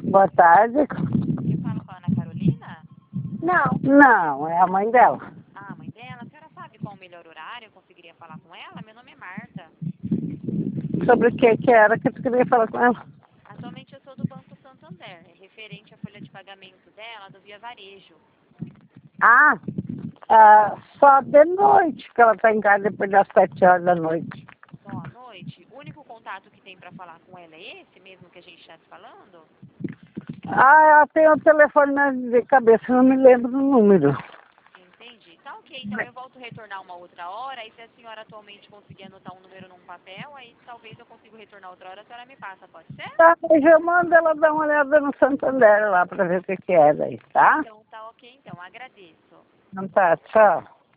Boa tarde. Eu falo com a Ana Carolina? Não, é a mãe dela. Ah, a mãe dela. A senhora sabe qual o melhor horário? Eu conseguiria falar com ela? Meu nome é Marta. Sobre o que era que tu queria falar com ela? Atualmente eu sou do Banco Santander, referente à folha de pagamento dela do Via Varejo. Só de noite que ela tá em casa depois das 7 horas da noite. Só à noite? O único contato que tem para falar com ela é esse mesmo que a gente está se falando? Ela tem o telefone de cabeça, não me lembro do número. Entendi. Tá ok, então eu volto a retornar uma outra hora, e se a senhora atualmente conseguir anotar um número num papel, aí talvez eu consiga retornar outra hora, a senhora me passa, pode ser? Tá, mas eu mando ela dar uma olhada no Santander lá pra ver o que é daí, tá? Então tá ok, então, agradeço. Então tá, tchau.